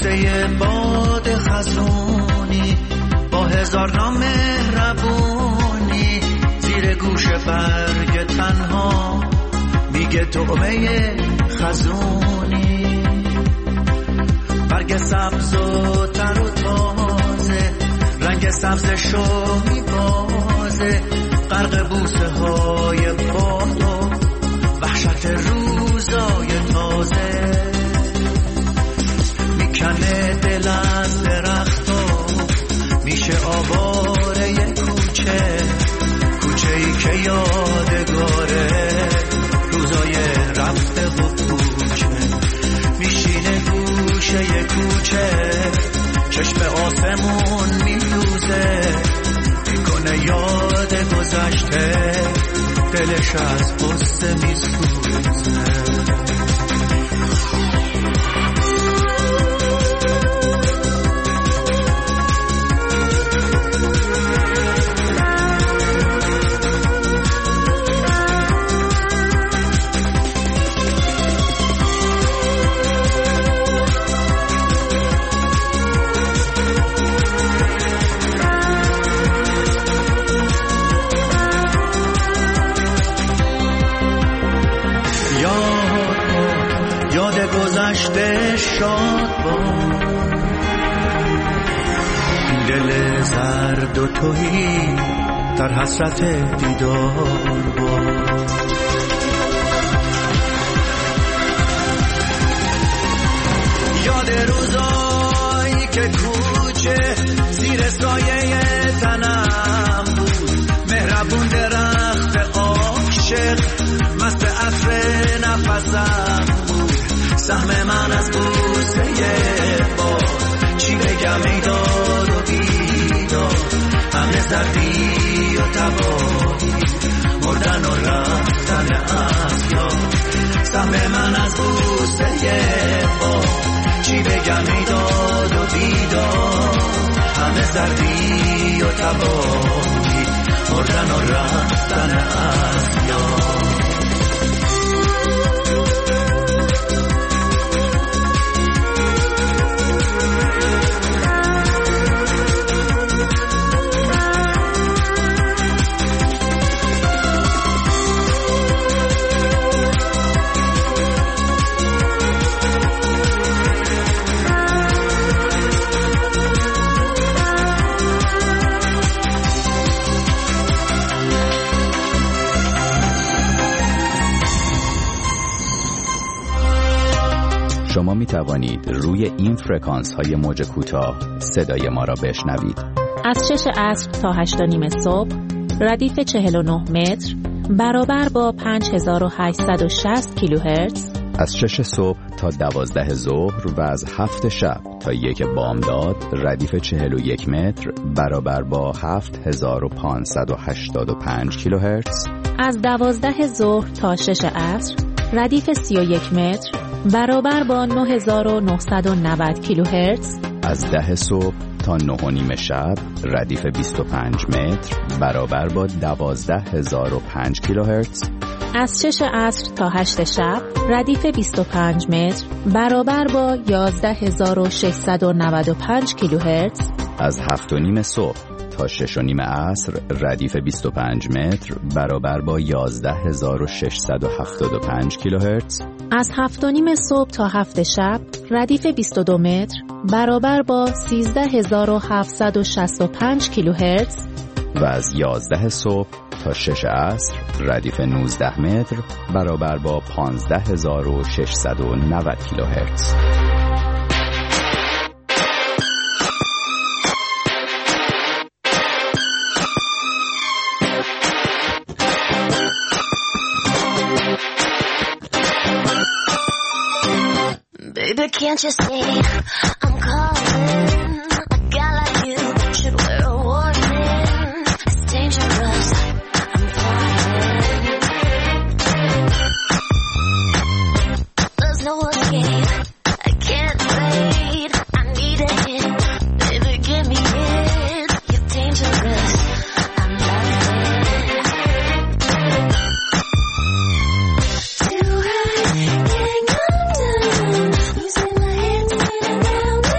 بوسه باد خزونی با هزار نام مهربونی زیر گوش برگ تنها میگه طعمه خزونی. برگ سبز و تر و تازه رنگ سبزشو میبازه غرق بوسه های باد و وحشت روزای تازه. میکنه دل از درختا میشه آواره کوچه کوچه‌ای که یادگاره روزای رفته و کوچه. میشینه گوشه کوچه چشم آسمون میدوزه میکنه یاد گذشته دلش از قصه میسوزه. گذشته شاد بود این دل زرد و تهی در حسرت دیدار بود. یاد روزایی که کوچه زیر سایه تنم بود مهربون درخت عاشق مست عطر نفسم بود. سهم من از بوسه باد چی بگم ای داد و بیداد همه زردی و تباهی مردن و رفتن از یاد. سهم من از بوسه باد چی بگم ای داد و بیداد همه زردی و تباهی مردن و رفتن از یاد. شما می توانید روی این فرکانس های موج کوتاه صدای ما را بشنوید. از 6 عصر تا 8:30 صبح ردیف 49 متر برابر با 5860 کیلوهرتز. از 6 صبح تا 12 ظهر و از 7 شب تا 1 بامداد ردیف 41 متر برابر با 7585 کیلوهرتز. از 12 ظهر تا 6 عصر ردیف 31 متر برابر با 9990 کیلوهرتز. از 10 صبح تا 9:30 شب ردیف 25 متر برابر با 12005 کیلوهرتز. از 6 عصر تا 8 شب ردیف 25 متر برابر با 11695 کیلوهرتز. از 7:30 صبح تا 6:30 عصر ردیف 25 متر برابر با 11675 کیلوهرتز. از 7:30 صبح تا 7 شب ردیف 22 متر برابر با 13765 کیلوهرتز. و از 11 صبح تا 6 عصر ردیف 19 متر برابر با 15690 کیلوهرتز. Baby, can't you see I'm calling? A guy like you should wear a warning. It's dangerous, I'm falling. There's no escape, I can't wait. I need a hit, baby, give me it. You're dangerous, I'm loving. Do I hang on down? Losing my head, spinning round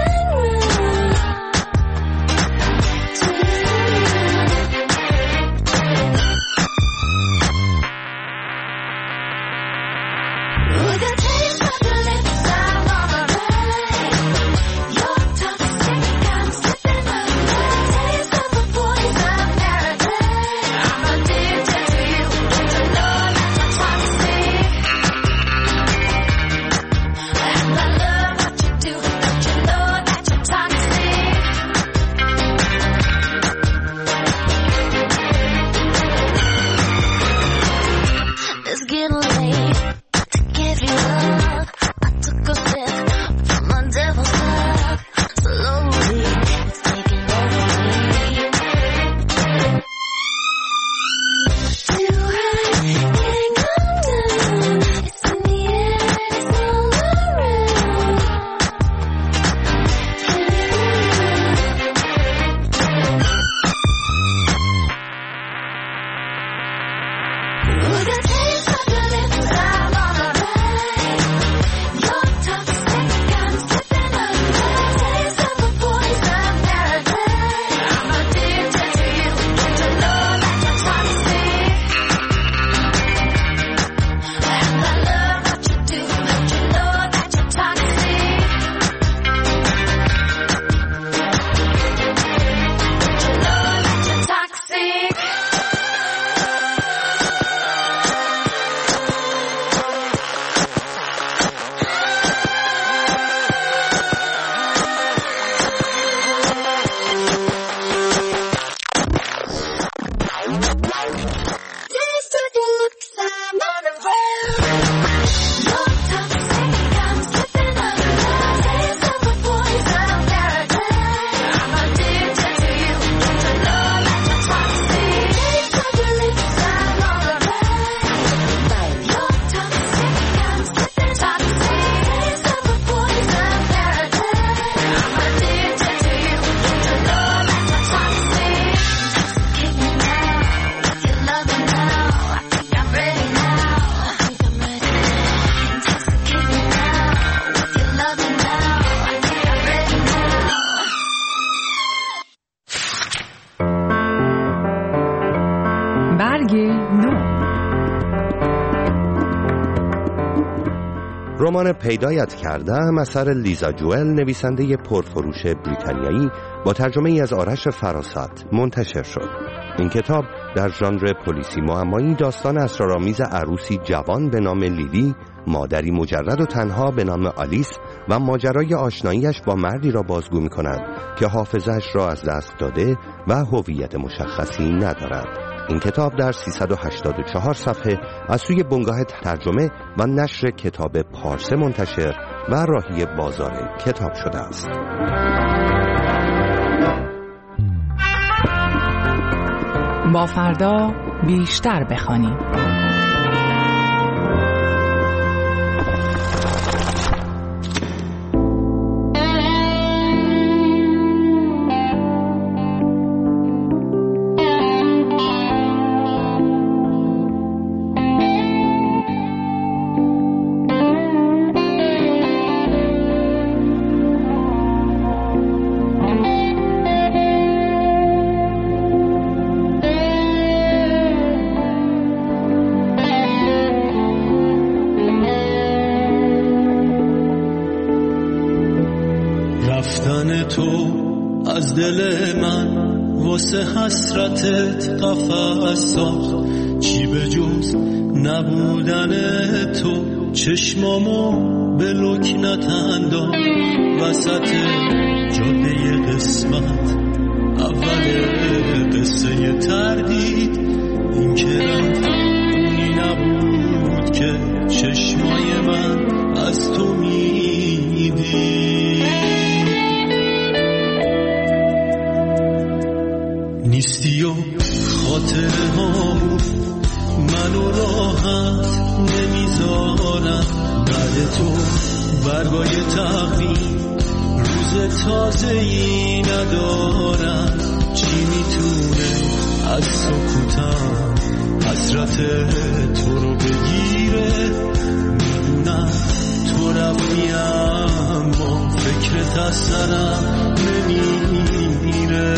رمان پیدایت کردم اثر لیزا جوئل، نویسنده پرفروش بریتانیایی، با ترجمه ای از آرش فراست منتشر شد. این کتاب در ژانر پلیسی معمایی داستان اسرارآمیز عروسی جوان به نام لیلی، مادری مجرد و تنها به نام آلیس و ماجرای آشناییش با مردی را بازگو می‌کند که حافظه‌اش را از دست داده و هویت مشخصی ندارد. این کتاب در 384 صفحه از سوی بنگاه ترجمه و نشر کتاب پارسه منتشر و راهی بازار کتاب شده است. با فردا بیشتر بخوانیم. از دل من واسه حسرتت قفس ساخت، چی به جز نبودن تو چشمامو به لکنت انداخت. وسط جاده قسمت اول قصه تردید، این که رفت اونی نبود که چشمای من از تو میدید. نیستی و خاطره هامو منو راحت نمیذارم. بعد تو برگای تقویم روز تازه‌ای ندارم. چی میتونه از سکوتم حسرت تو رو بگیره؟ میدونم تو رفتی اما فکرت از سرم نمیره.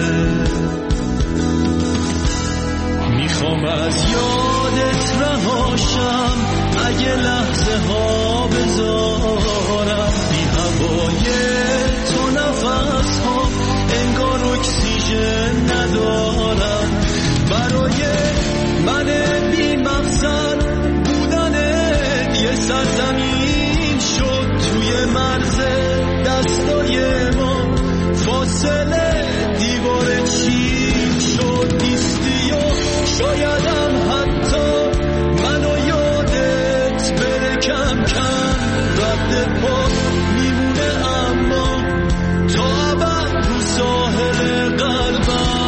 میخوام از یادت رهاشم، اگه لحظه ها بذارم بی هوای تو نفس ها انگار اکسیژن ندارم. برای من بی مقصد بودنت یه سرزمین شد توی مرز دستای ما. فاصله دیوار چین شد. نیستی و شایدم حتی منو یادت بره کم کم. رد پا میمونه اما تا ابد رو ساحل قلبم.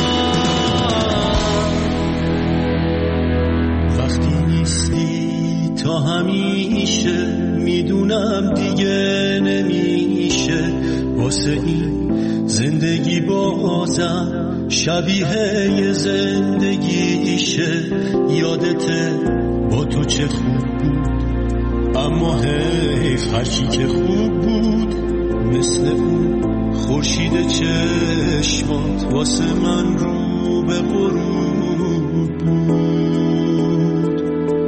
وقتی نیستی تا همیشه میدونم دیگه نمیشه. واسه این زندگی بازم شبیه یه زندگیشه. یادته با تو چه خوب بود، اما حیف هرچی که خوب بود مثل اون خورشید چشمات واسه من رو به غروب بود.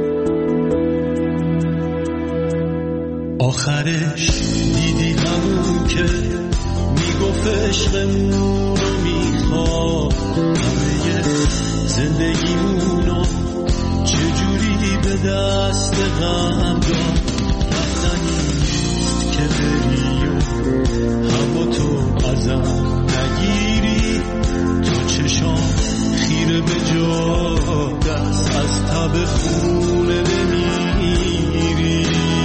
آخرش دیدی همون که میگفت عشقمون رو میخواد. همه زندگیمونو چجوری به دست غم داد. رفتنی نیست که بری و هوا تو ازم نگیری. تو چشام خیره به جا دست از تب خونه نمیری.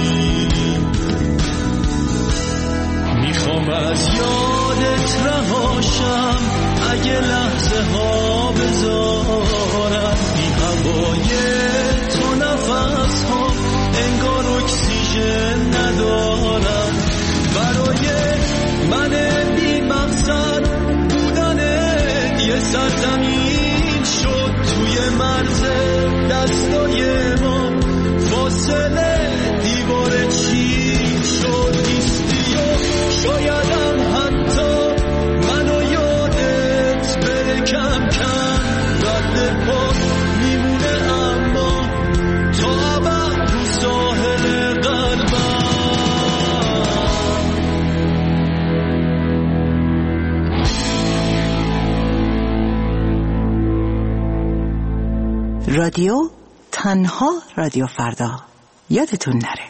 میخوام از یادت رهاشم، اگه لحظه ها بذارم بی هوای تو نفس ها انگار اکسیژن ندارم. برای من بی مقصد بودنت یه سرزمین شد توی مرز دستای ما. فاصله دیوار چین شد. نیستی و شایدم حتی منو یادت بره کم کم. رد پا میمونه اما تا ابد رو ساحل قلبم. رادیو تنها رادیو فردا، یادتون نره.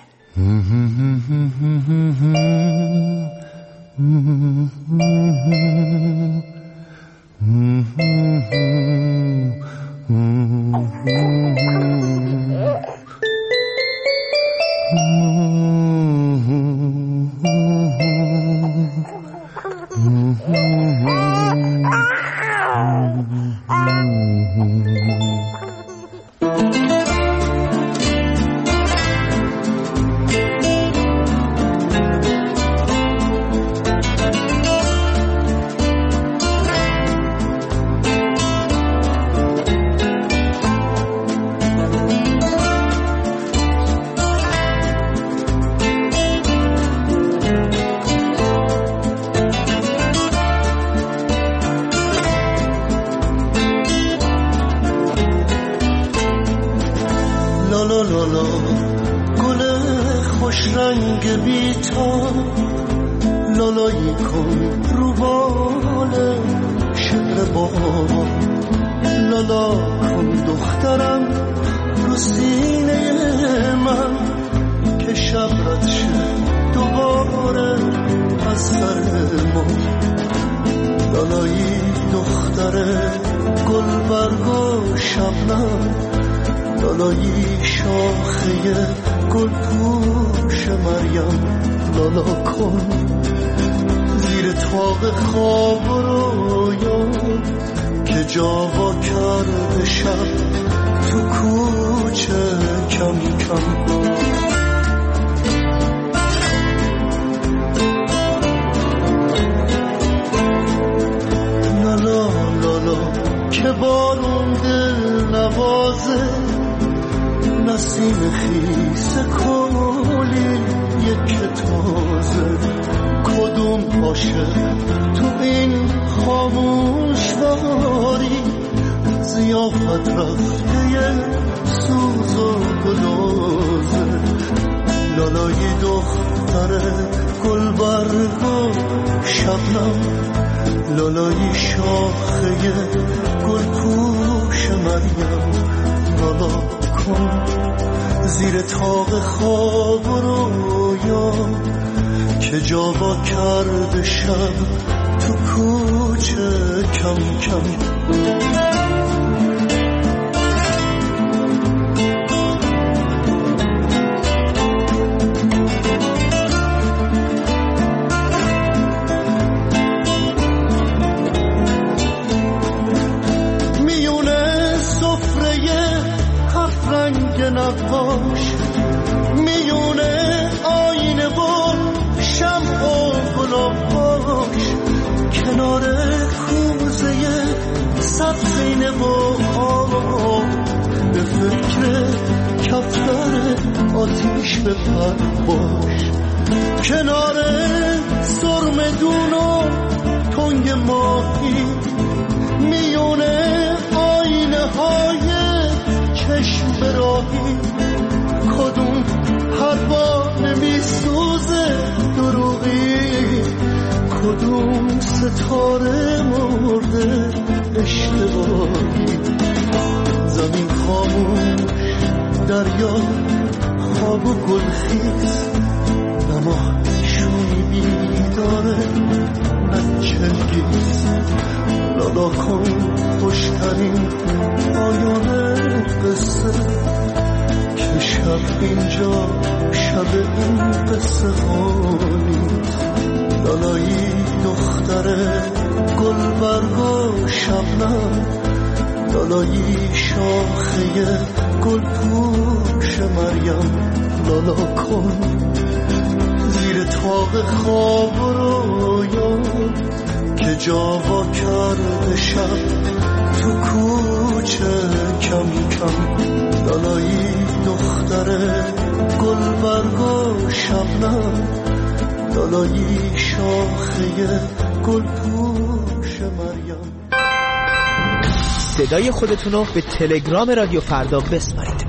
صدای خودتونو به تلگرام رادیو فردا بسپارید.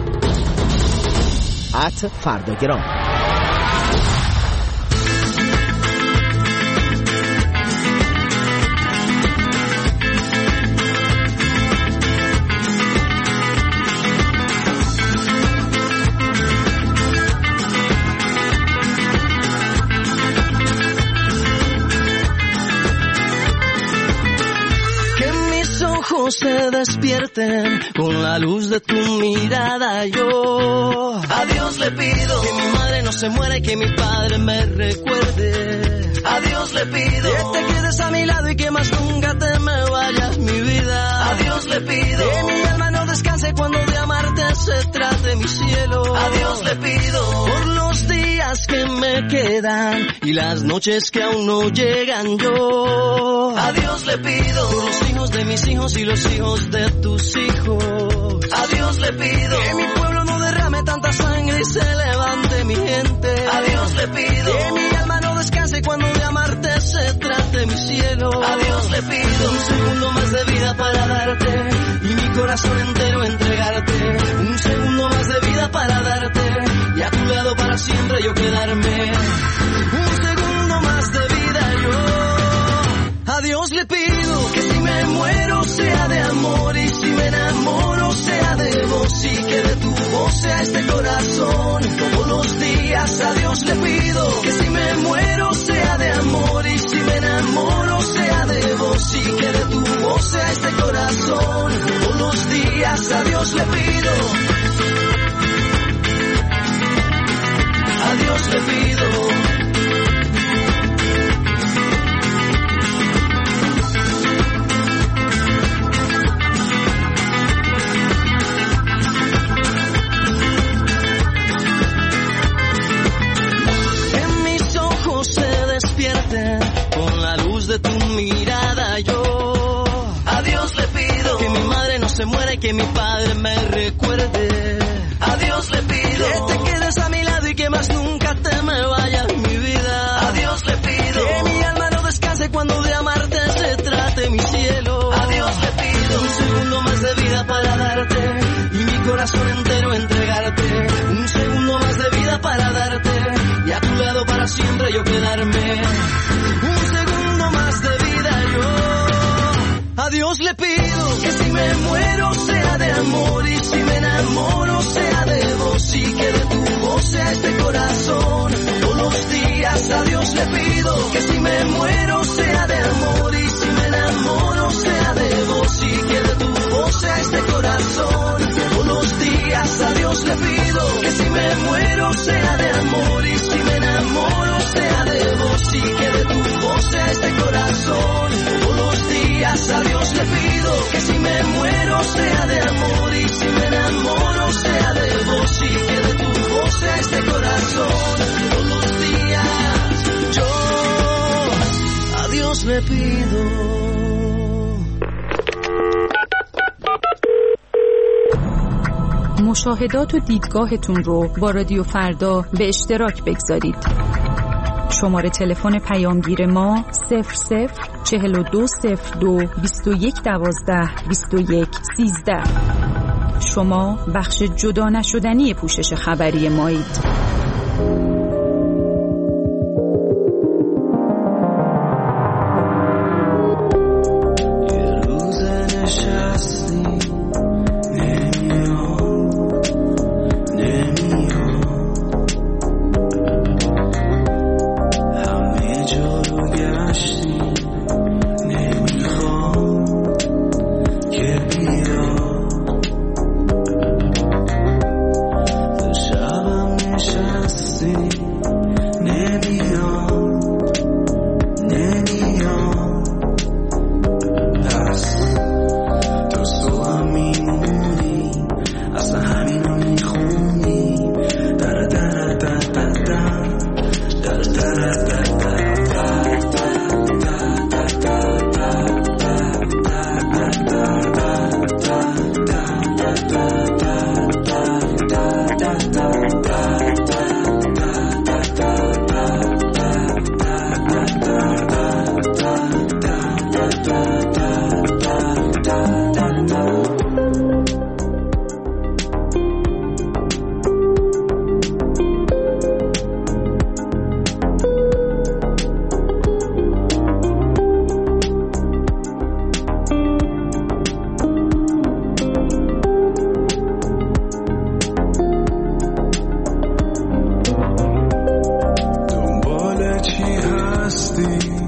@فرداگرام. ojos se despierten con la luz de tu mirada. Yo a Dios le pido que mi madre no se muera y que mi padre me recuerde. A Dios le pido que te quedes a mi lado y que más nunca te me vayas, mi vida. A Dios le pido que mi alma no descanse cuando de amarte se trate, mi cielo. A Dios le pido por los días que me quedan y las noches que aún no llegan. Yo a Dios le pido por los hijos de mis hijos y los hijos de tus hijos. A Dios le pido que mi pueblo no derrame tanta sangre y se levante mi gente. A Dios le pido que mi alma no descanse cuando de amarte se trate, mi cielo. A Dios le pido un segundo más de vida para darte y mi corazón entero entregarte. Un segundo más de vida para darte y a tu lado para siempre yo quedarme. Un segundo más de vida yo. A Dios le pido que si me muero sea de amor y si me enamoro sea de vos y que de tu voz sea este corazón todos los días. A Dios le pido que si me muero sea de amor y si me enamoro sea de vos y que de tu voz sea este corazón todos los días. A Dios le pido. A Dios le pido. Con la luz de tu mirada yo a Dios le pido que mi madre no se muera y que mi padre me recuerde. A Dios le pido que te quedes a mi lado y que más nunca te me vayas, mi vida. A Dios le pido que mi alma no descanse cuando de amarte se trate, mi cielo. A Dios le pido un segundo más de vida para darte y mi corazón entero entregarte. Un segundo más de vida para darte y a tu lado para siempre yo quedarme. Un segundo más de vida yo. A Dios le pido que si me muero sea de amor y si me enamoro sea de vos y que de tu voz sea este corazón todos los días. A Dios le pido que si me muero sea de amor y si me enamoro sea de vos y que de tu voz sea este corazón todos los días. A Dios le pido que si me muero sea de amor y si me enamoro sea de vos y que de tu voz sea este corazón todos los días. A Dios le pido que si me muero sea de amor y si me enamoro sea de vos y que de tu voz sea este corazón todos los días. Yo a Dios le pido. مشاهدات و دیدگاهتون رو با رادیو فردا به اشتراک بگذارید. شماره تلفن پیامگیر ما 004202 2112 2113. شما بخش جدا نشدنی پوشش خبری مایید. هستی